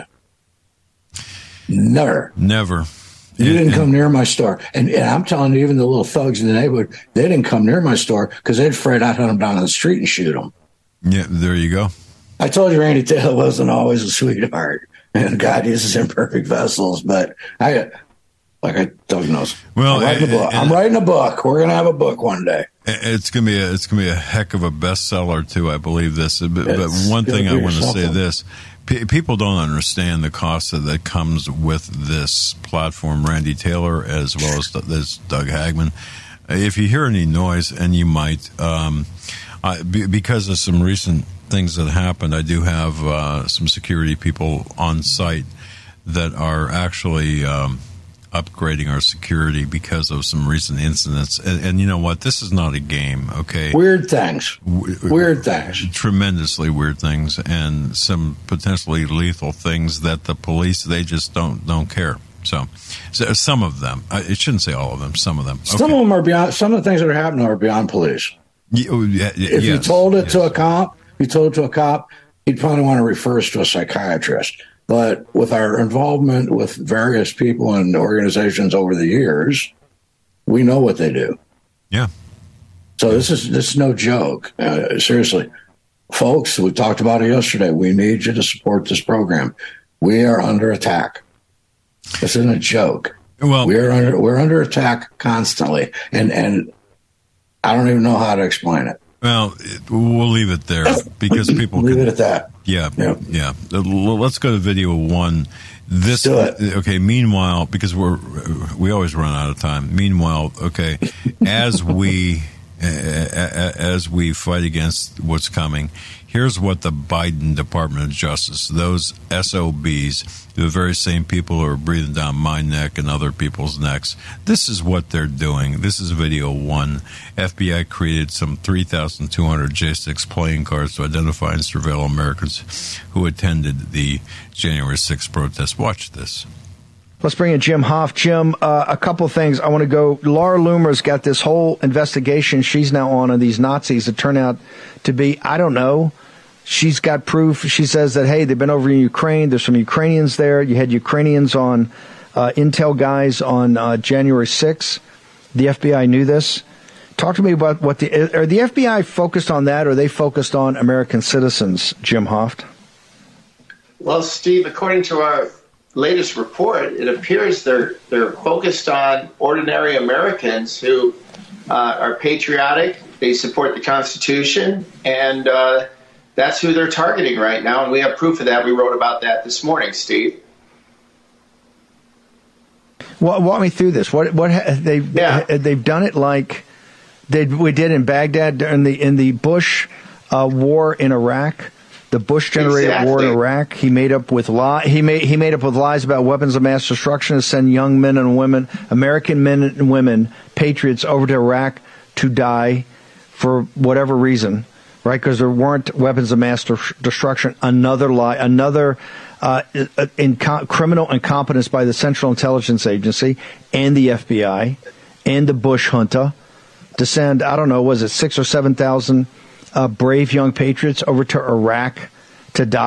Never. Never. You And- didn't and- come near my store. And, and I'm telling you, even the little thugs in the neighborhood, they didn't come near my store because they'd afraid I'd hunt them down the street and shoot them. Yeah, there you go. I told you Randy Taylor wasn't always a sweetheart, and God uses imperfect vessels. But I, like I, Doug knows. Well, I'm writing a book. and- I'm writing a book. We're gonna have a book one day. It's gonna be a, it's gonna be a heck of a bestseller too. I believe this. But, but It's one gonna thing I be want to say something. this: P- people don't understand the cost that, that comes with this platform. Randy Taylor, as well as, as Doug Hagman. If you hear any noise, and you might, um, I, be, because of some recent things that happened, I do have uh, some security people on site that are actually um, upgrading our security because of some recent incidents. And, and you know what? This is not a game, okay? Weird things. Weird things. Tremendously weird things, and some potentially lethal things that the police, they just don't don't care. So, so some of them, I it shouldn't say all of them, some of them. Some Okay. of them are beyond. Some of the things that are happening are beyond police. Y- oh, yeah, yeah, If you yes, told it yes. to a cop, you told it to a cop, he'd probably want to refer us to a psychiatrist. But with our involvement with various people and organizations over the years, we know what they do. Yeah. So this is this is no joke. Uh, seriously, folks, we talked about it yesterday. We need you to support this program. We are under attack. This isn't a joke. Well, We're under we're under attack constantly, and and I don't even know how to explain it. well, it, we'll leave it there because people Leave can. it at that. Yeah, Yep. yeah. Uh, l- Let's go to video one. This Do it. okay. Meanwhile, because we're we always run out of time. Meanwhile, okay, as we a- a- as we fight against what's coming, here's what the Biden Department of Justice, those S O Bs, the very same people who are breathing down my neck and other people's necks, this is what they're doing. This is video one. F B I created some three thousand two hundred J six playing cards to identify and surveil Americans who attended the January sixth protest. Watch this. Let's bring in Jim Hoft. Jim, uh, a couple things. I want to go. Laura Loomer's got this whole investigation she's now on of these Nazis that turn out to be, I don't know. She's got proof. She says that, hey, they've been over in Ukraine. There's some Ukrainians there. You had Ukrainians on, uh, intel guys on uh, January sixth. The F B I knew this. Talk to me about what the, are the F B I focused on that, or are they focused on American citizens, Jim Hoft? Well, Steve, according to our latest report, it appears they're they're focused on ordinary Americans who uh, are patriotic. They support the Constitution, and uh, that's who they're targeting right now. And we have proof of that. We wrote about that this morning, Steve. Well, walk me through this. What what ha- they Yeah. they've done it like they we did in Baghdad in the in the Bush uh, war in Iraq. The Bush generated war in Exactly. Iraq. He made up with lie. He made he made up with lies about weapons of mass destruction to send young men and women, American men and women, patriots, over to Iraq to die for whatever reason, right? Because there weren't weapons of mass de- destruction. Another lie. Another uh, in criminal incompetence by the Central Intelligence Agency and the F B I and the Bush junta to send, I don't know, was it six or seven thousand uh, brave young patriots over to Iraq to die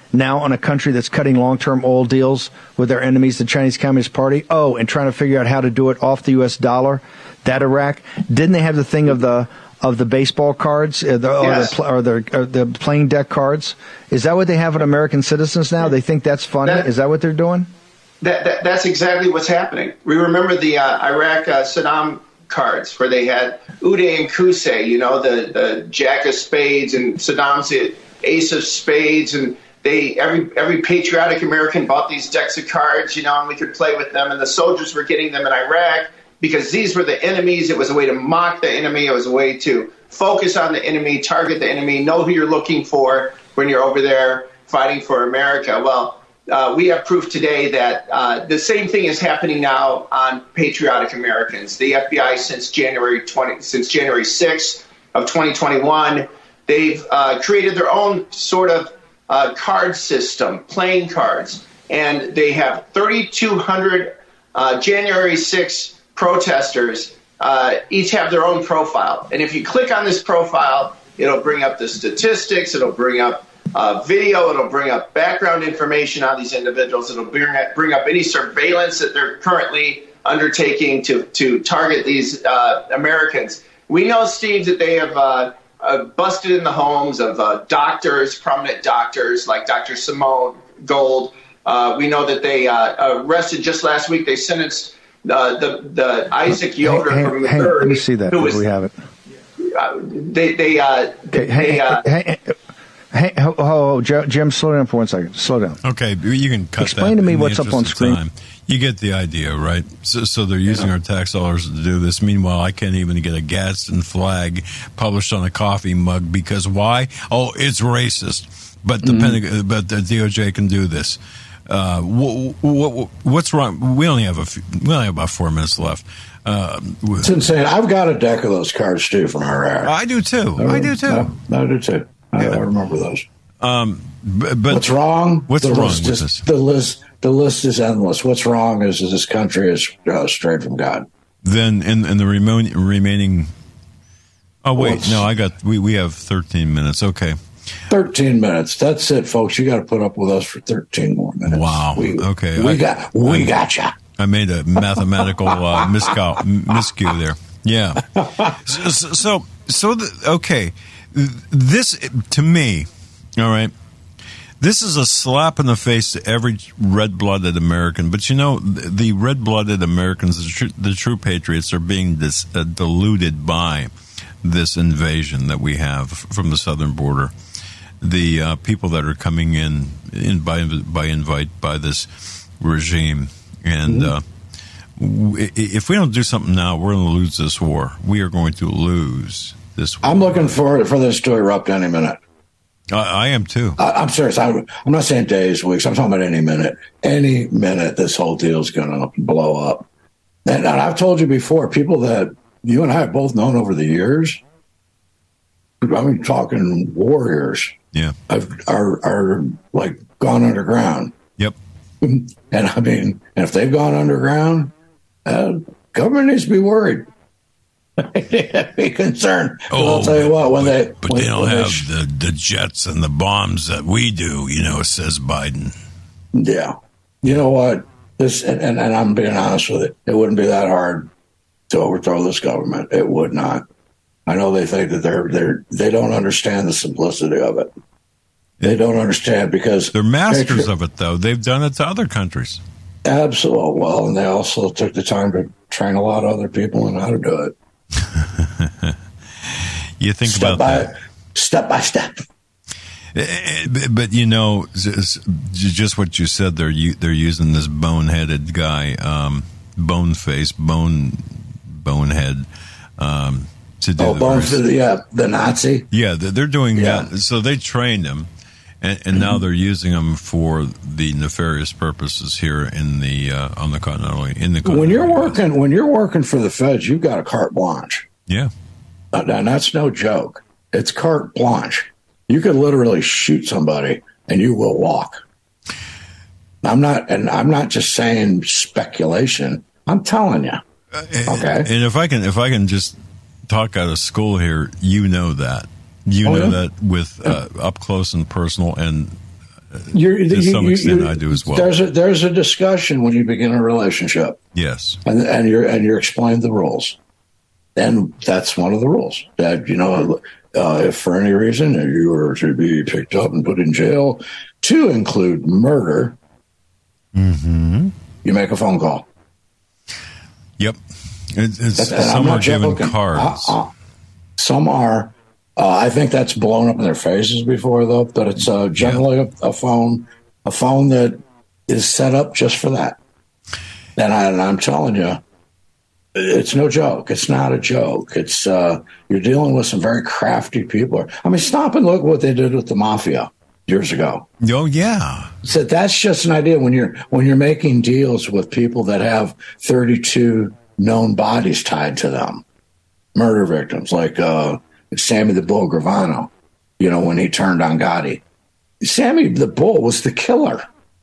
now on a country that's cutting long-term oil deals with their enemies, the Chinese Communist Party? Oh, and trying to figure out how to do it off the U S dollar, that Iraq? Didn't they have the thing of the of the baseball cards or the, yes. or, the, or, the, or the playing deck cards? Is that what they have with American citizens now? They think that's funny? That, Is that what they're doing? That, that That's exactly what's happening. We remember the uh, Iraq uh, Saddam cards where they had Uday and Qusay, you know, the, the Jack of Spades, and Saddam's the Ace of Spades, and they every every patriotic American bought these decks of cards, you know, and we could play with them, and the soldiers were getting them in Iraq because these were the enemies. It was a way to mock the enemy. It was a way to focus on the enemy, target the enemy, know who you're looking for when you're over there fighting for America. Well, uh, we have proof today that uh, the same thing is happening now on patriotic Americans. The F B I since January twentieth, since January sixth of twenty twenty-one, they've uh, created their own sort of uh, card system, playing cards, and they have thirty-two hundred uh, January sixth protesters, uh, each have their own profile. And if you click on this profile, it'll bring up the statistics, it'll bring up uh, video, it'll bring up background information on these individuals, it'll bring up, bring up any surveillance that they're currently undertaking to, to target these uh, Americans. We know, Steve, that they have uh, uh, busted in the homes of uh, doctors, prominent doctors like Doctor Simone Gold. Uh, we know that they uh, arrested just last week, they sentenced Uh, the the Isaac Yoder hang, from hang, Missouri. Let me see that. Who was, we have it. Uh, they they uh, okay, they. Hang, uh, hang, hang, oh, oh, Jim, slow down for one second. Slow down. Okay, you can cut Explain that to me in what's the up on screen. time. You get the idea, right? So, so they're using yeah. our tax dollars to do this. Meanwhile, I can't even get a Gadsden flag published on a coffee mug because why? Oh, it's racist. But the Mm-hmm. Pentagon, but the D O J can do this. Uh, what, what, what's wrong? We only have a few, we only have about four minutes left. Uh, it's insane. I've got a deck of those cards too from Iraq. I do too. I, I do too. I, I do too. I, yeah. I remember those. Um, but, but what's wrong? What's the wrong list with is, this? The list, the list is endless. What's wrong is that this country is uh, straight from God. Then in, in the remaining, remaining. Oh wait, What's, no, I got. We we have thirteen minutes. Okay. thirteen minutes. That's it, folks. You got to put up with us for thirteen more minutes. Wow. We, okay. We I, got we I, got you. I made a mathematical uh, miscal, miscue there. Yeah. So, so, so the, okay. This, to me, all right, this is a slap in the face to every red-blooded American. But, you know, the, the red-blooded Americans, the true, the true patriots, are being dis, uh, diluted by this invasion that we have from the southern border. The uh, people that are coming in, in by by invite by this regime, and uh, w- if we don't do something now, we're going to lose this war. We are going to lose this war. I'm looking forward for this to erupt any minute. I, I am too. I, I'm serious. I, I'm not saying days, weeks. I'm talking about any minute. Any minute, this whole deal is going to blow up. And, and I've told you before, people that you and I have both known over the years. I mean, talking warriors. Yeah, I've, are are like gone underground. Yep. And I mean, and if they've gone underground, uh, government needs to be worried. Be concerned. Oh, I'll tell you what, when but, they but when, they don't when have they sh- the, the jets and the bombs that we do, you know, says Biden. Yeah, you know what? This and, and, and I'm being honest with it. It wouldn't be that hard to overthrow this government. It would not. I know they think that they're they're they don't understand the simplicity of it. They don't understand because they're masters picture, of it, though. They've done it to other countries. Absolutely. Well, and they also took the time to train a lot of other people on how to do it. You think step about by, that step by step. But you know, just what you said, they're they're using this boneheaded guy, um, bone face, bone bonehead. Um, to do oh, the bones to the yeah, the Nazi. Yeah, they're doing yeah. that. So they trained him, and, and mm-hmm. now they're using them for the nefarious purposes here in the uh, on the continental in the. When you're working, when you're working for the feds, you've got a carte blanche. Yeah, and that's no joke. It's carte blanche. You could literally shoot somebody, and you will walk. I'm not, and I'm not just saying speculation. I'm telling you. Okay. And if I can, if I can just talk out of school here, you know that. You oh, know yeah? that with uh, up close and personal, and You're, to you, some you, extent, you, I do as well. There's a there's a discussion when you begin a relationship. Yes, and and you're and you're explained the rules, and that's one of the rules that you know. Uh, if for any reason you were to be picked up and put in jail, to include murder, mm-hmm. you make a phone call. Yep. It, it's, and some are given joking. cards. Uh, uh, some are. Uh, I think that's blown up in their faces before, though. But it's uh, generally yeah. a, a phone, a phone that is set up just for that. And, I, and I'm telling you, it's no joke. It's not a joke. It's uh, you're dealing with some very crafty people. I mean, stop and look what they did with the mafia years ago. Oh yeah. So that's just an idea when you're when you're making deals with people that have thirty-two known bodies tied to them, murder victims like uh, Sammy the Bull Gravano. You know, when he turned on Gotti, Sammy the Bull was the killer.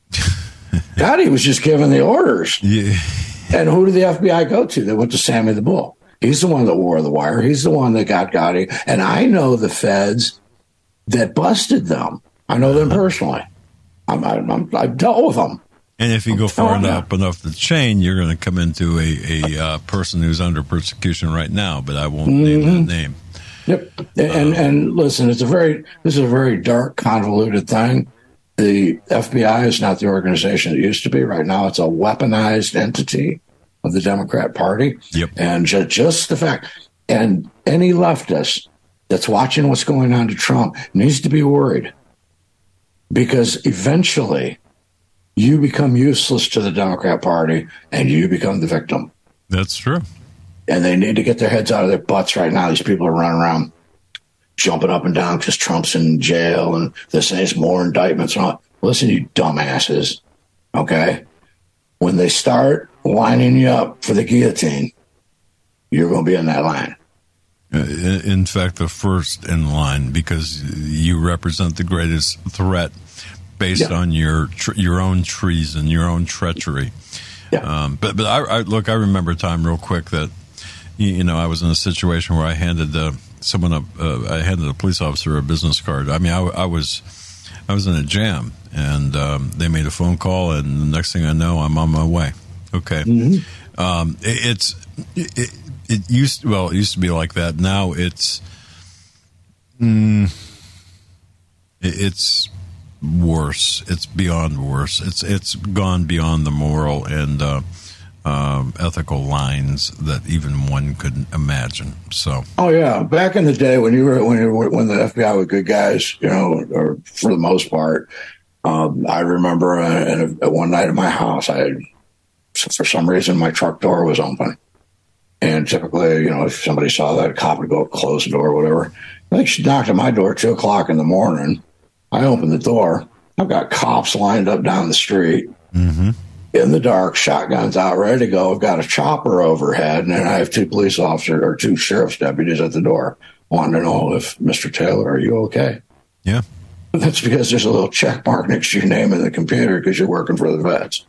Gotti was just giving the orders. Yeah. And who did the F B I go to? They went to Sammy the Bull. He's the one that wore the wire. He's the one that got Gotti. And I know the feds that busted them. I know them personally. I'm, I'm, I've dealt with them. And if you I'm go far you. enough enough the chain, you're going to come into a, a uh, person who's under persecution right now, but I won't mm-hmm. name that name. Yep. And, uh, and listen, it's a very this is a very dark, convoluted thing. The F B I is not the organization it used to be. Right now, it's a weaponized entity of the Democrat Party. Yep. And ju- just the fact, and any leftist that's watching what's going on to Trump needs to be worried, because eventually you become useless to the Democrat Party and you become the victim. That's true. And they need to get their heads out of their butts right now. These people are running around jumping up and down because Trump's in jail and this is more indictments and all. Listen, you dumbasses, okay? When they start lining you up for the guillotine, you're going to be in that line. In fact, the first in line, because you represent the greatest threat based yeah. on your tre- your own treason, your own treachery. Yeah. Um, but but I, I look, I remember a time real quick that you know I was in a situation where I handed the. Someone, a, uh, I handed a police officer a business card. I mean, I, I was, I was in a jam, and um, they made a phone call, and the next thing I know, I'm on my way. Okay, mm-hmm. um, it, it's, it, it used, well, it used to be like that. Now it's, mm, it, it's worse. It's beyond worse. It's, it's gone beyond the moral and. Uh, Um, ethical lines that even one could imagine. So, oh yeah, back in the day when you were when you were, when the F B I were good guys, you know, or for the most part, um, I remember uh, a, one night at my house, I had, for some reason my truck door was open, and typically, you know, if somebody saw that, a cop would go close the door or whatever. I think she knocked at my door at two o'clock in the morning. I opened the door. I've got cops lined up down the street. Mm-hmm. In the dark, shotguns out, ready to go. I've got a chopper overhead, and then I have two police officers or two sheriff's deputies at the door wanting to know if, Mister Taylor, are you okay? Yeah. That's because there's a little check mark next to your name in the computer because you're working for the vets.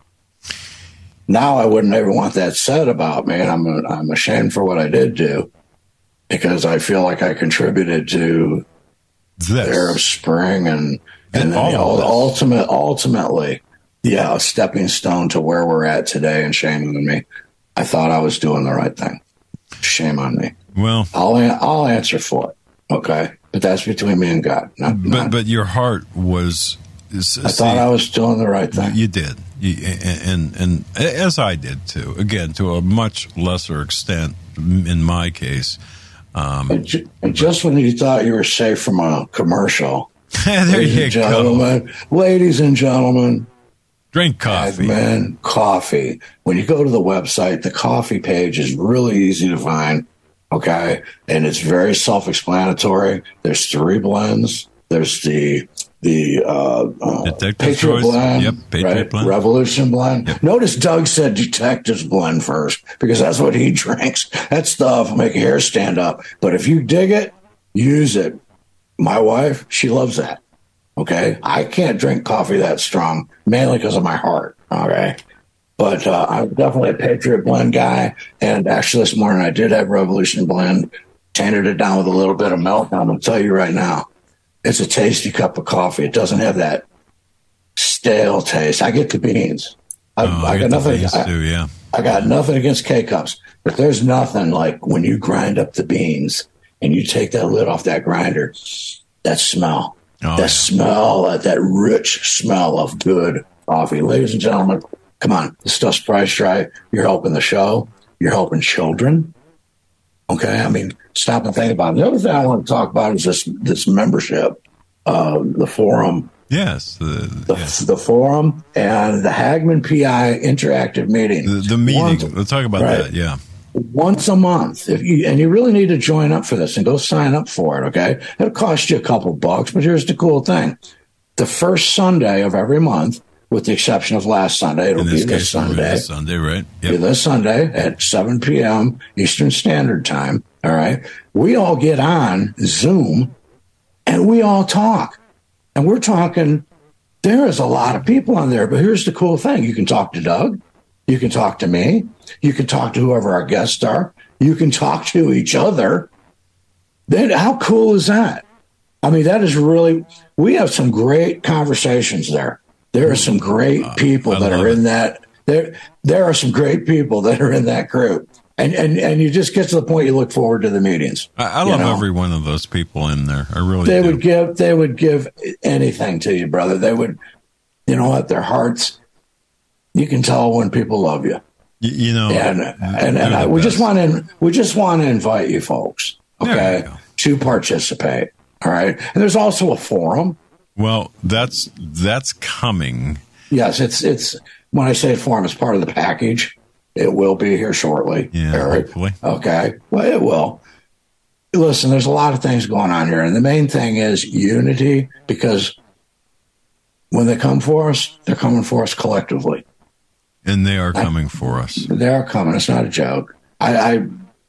Now I wouldn't ever want that said about me, and I'm, a, I'm ashamed for what I did do because I feel like I contributed to this. the Arab Spring and, and, and then the ultimate, ultimately, yeah, a stepping stone to where we're at today, and shame on me. I thought I was doing the right thing. Shame on me. Well, I'll I'll answer for it. Okay, but that's between me and God. Not, but not, but your heart was. I see, thought I was doing the right thing. You did, you, and, and and as I did too. Again, to a much lesser extent in my case. Um, and, ju- and just when you thought you were safe from a commercial, there ladies you and gentlemen, go. Ladies and gentlemen. Drink coffee. Man, coffee. When you go to the website, the coffee page is really easy to find, okay? And it's very self-explanatory. There's three blends. There's the the uh, uh, Patriot choice. Blend, yep, Patriot right? blend. Revolution Blend. Yep. Notice Doug said Detectives Blend first because that's what he drinks. That stuff will make your hair stand up. But if you dig it, use it. My wife, she loves that. Okay, I can't drink coffee that strong, mainly because of my heart. Okay, but uh, I'm definitely a Patriot Blend guy. And actually, this morning I did have Revolution Blend, tainted it down with a little bit of milk. I'm going to tell you right now, it's a tasty cup of coffee. It doesn't have that stale taste. I get the beans. I, oh, I, I got nothing. Beans I, too, yeah. I got nothing against K-Cups, but there's nothing like when you grind up the beans and you take that lid off that grinder, that smell, oh, that yeah. smell, that, that rich smell of good coffee. Ladies and gentlemen, come on. This stuff's priced right. You're helping the show. You're helping children. Okay? I mean, stop and think about it. The other thing I want to talk about is this, this membership, uh, the forum. Yes. The, the, yes. the forum and the Hagmann P I interactive meeting. The, the meeting. Once, we'll talk about right? that, yeah. Once a month. If you, and you really need to join up for this and go sign up for it, okay? It'll cost you a couple bucks, but here's the cool thing. The first Sunday of every month, with the exception of last Sunday, it'll In be this this case, Sunday. This Sunday, right? Yep. Be this Sunday at seven p.m. Eastern Standard Time, all right? We all get on Zoom and we all talk. And we're talking, there is a lot of people on there, but here's the cool thing. You can talk to Doug. You can talk to me. You can talk to whoever our guests are. You can talk to each other. Then how cool is that? I mean, that is really, we have some great conversations there. There are some great people uh, that are in it. that. There, there are some great people that are in that group. And, and and you just get to the point you look forward to the meetings. I, I love know? every one of those people in there. I really they do. would give they would give anything to you, brother. They would, you know what, their hearts. You can tell when people love you. You, you know, and and, and I, we just want to we just want to invite you folks, okay, to participate. All right, and there's also a forum. Well, that's that's coming. Yes, it's it's when I say forum, it's part of the package. It will be here shortly, yeah, Eric. Hopefully. Okay. Well, it will. Listen, there's a lot of things going on here. And the main thing is unity, because when they come for us, they're coming for us collectively. And they are coming I, for us. They are coming. It's not a joke. I, I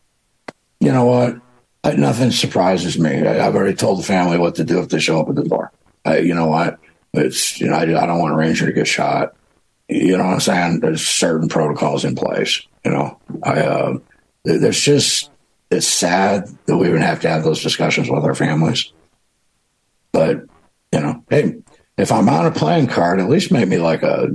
you know what? I, nothing surprises me. I, I've already told the family what to do if they show up at the door. I, you know what? It's, you know, I, I don't want a ranger to get shot. You know what I'm saying? There's certain protocols in place. You know, I, uh, there's just, it's sad that we even have to have those discussions with our families. But, you know, hey, if I'm on a playing card, at least make me like a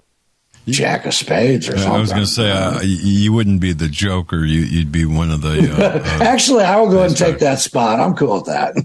jack of spades or something. I was going to say, uh, you wouldn't be the Joker. You, you'd be one of the. Uh, uh, Actually, I will go ahead and take that spot. I'm cool with that.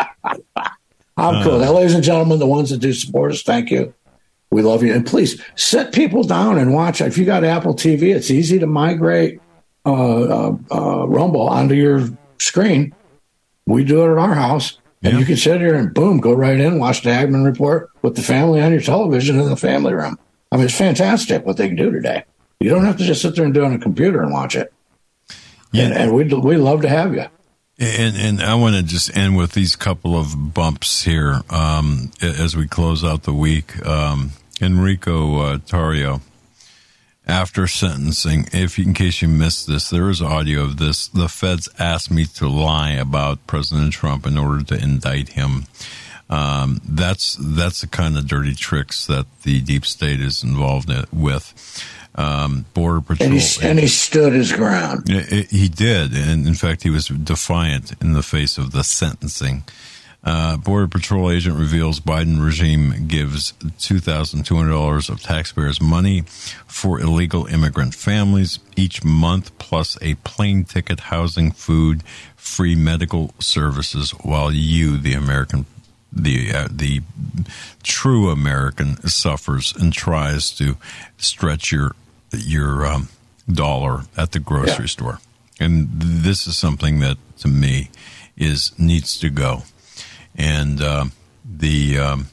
I'm cool. Now, ladies and gentlemen, the ones that do support us, thank you. We love you. And please sit people down and watch. If you got Apple T V, it's easy to migrate uh, uh, uh, Rumble onto your screen. We do it at our house. And yeah. You can sit here and boom, go right in, watch the Hagmann Report with the family on your television in the family room. I mean, it's fantastic what they can do today. You don't have to just sit there and do it on a computer and watch it. Yeah. And, and we'd, we'd love to have you. And, and I want to just end with these couple of bumps here um, as we close out the week. Um, Enrico uh, Tarrio, after sentencing, if in case you missed this, there is audio of this. The feds asked me to lie about President Trump in order to indict him. Um, that's that's the kind of dirty tricks that the deep state is involved in, with. Um, Border Patrol, and he, and he stood his ground. It, it, he did, and in fact, he was defiant in the face of the sentencing. Uh, Border Patrol agent reveals Biden regime gives two thousand two hundred dollars of taxpayers' money for illegal immigrant families each month, plus a plane ticket, housing, food, free medical services, while you, the American, the uh, the true American, suffers and tries to stretch your your um, dollar at the grocery yeah. store. And this is something that, to me, is needs to go. And uh, the um,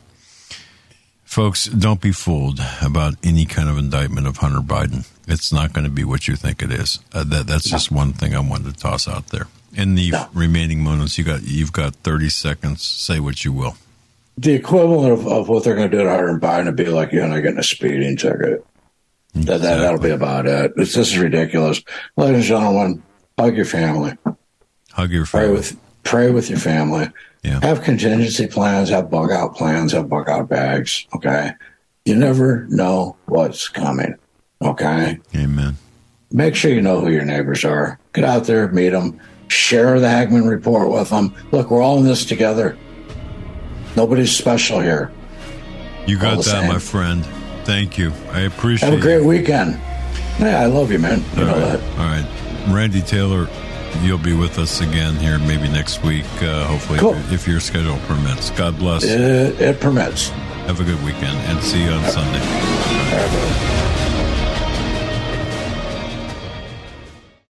folks, don't be fooled about any kind of indictment of Hunter Biden. It's not going to be what you think it is. Uh, that that's just one thing I wanted to toss out there. In the no. remaining moments, you got you've got thirty seconds. Say what you will. The equivalent of, of what they're going to do to Hunter Biden would be like you and I getting a speeding ticket. Exactly. That, that that'll be about it. It's, this is ridiculous, ladies and gentlemen. Hug your family. Hug your family. Pray with pray with your family. Yeah. Have contingency plans, have bug out plans, have bug out bags. Okay. You never know what's coming. Okay. Amen. Make sure you know who your neighbors are. Get out there, meet them, share the Hagmann Report with them. Look, we're all in this together. Nobody's special here. You got All the that, same. my friend. Thank you. I appreciate it. Have a great you. weekend. Yeah, I love you, man. You All know right. that. All right. Randy Taylor, you'll be with us again here maybe next week, uh, hopefully, Cool. if, if your schedule permits. God bless. It, it permits. Have a good weekend, and see you on Sunday. All right, brother.